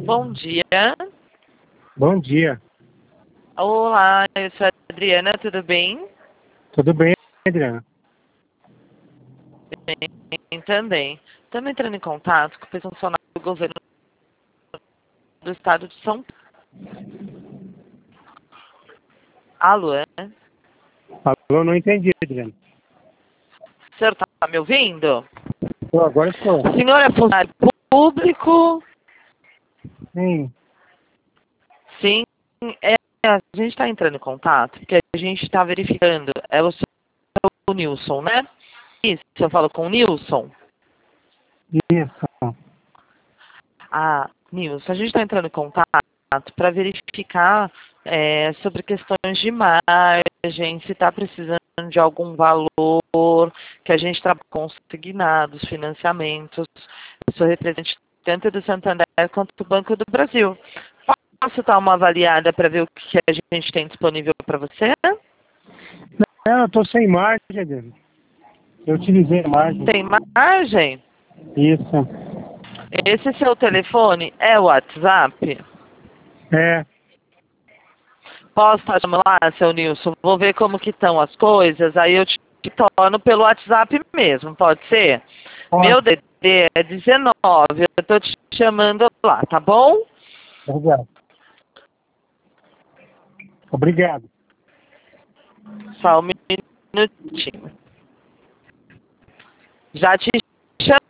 Bom dia. Bom dia. Olá, eu sou a Adriana, tudo bem? Tudo bem, Adriana? Bem, também. Estamos entrando em contato com o funcionário do governo do estado de São Paulo. Alô, é? Alô, não entendi, Adriana. O senhor está me ouvindo? Agora estou. O senhor é funcionário público? Sim. Sim. A gente está entrando em contato porque a gente está verificando. É o senhor Nilson, né? Isso, eu falo com o Nilson. Isso. Nilson, a gente está entrando em contato para verificar sobre questões de margem, se está precisando de algum valor, que a gente trabalha com consignados, financiamentos. Eu sou representante tanto do Santander quanto do Banco do Brasil. Posso dar uma avaliada para ver o que a gente tem disponível para você? Não, eu estou sem margem, Adriana. Eu utilizei a margem. Tem margem? Isso. Esse seu telefone é o WhatsApp? É. Posso estar chamando lá, seu Nilson? Vou ver como que estão as coisas, aí eu te torno pelo WhatsApp mesmo, pode ser? Meu Pode. DD é 19, eu tô te chamando lá, tá bom? Obrigado. Obrigado. Só um minutinho. Já te chamo.